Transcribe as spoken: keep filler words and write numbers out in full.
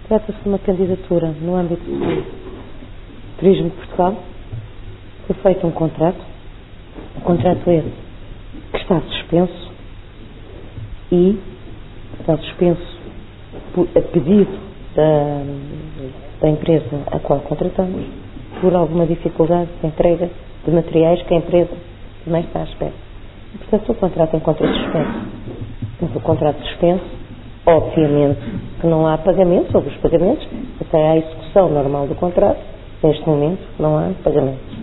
Trata-se de uma candidatura no âmbito do Turismo de Portugal. Foi feito um contrato, o contrato esse que está suspenso e está suspenso por, a pedido da, da empresa a qual contratamos por alguma dificuldade de entrega de materiais que a empresa também está à espera. E, portanto, o contrato encontra suspenso. Mas o contrato suspenso, obviamente que não há pagamento sobre os pagamentos, até à execução normal do contrato, neste momento não há pagamentos.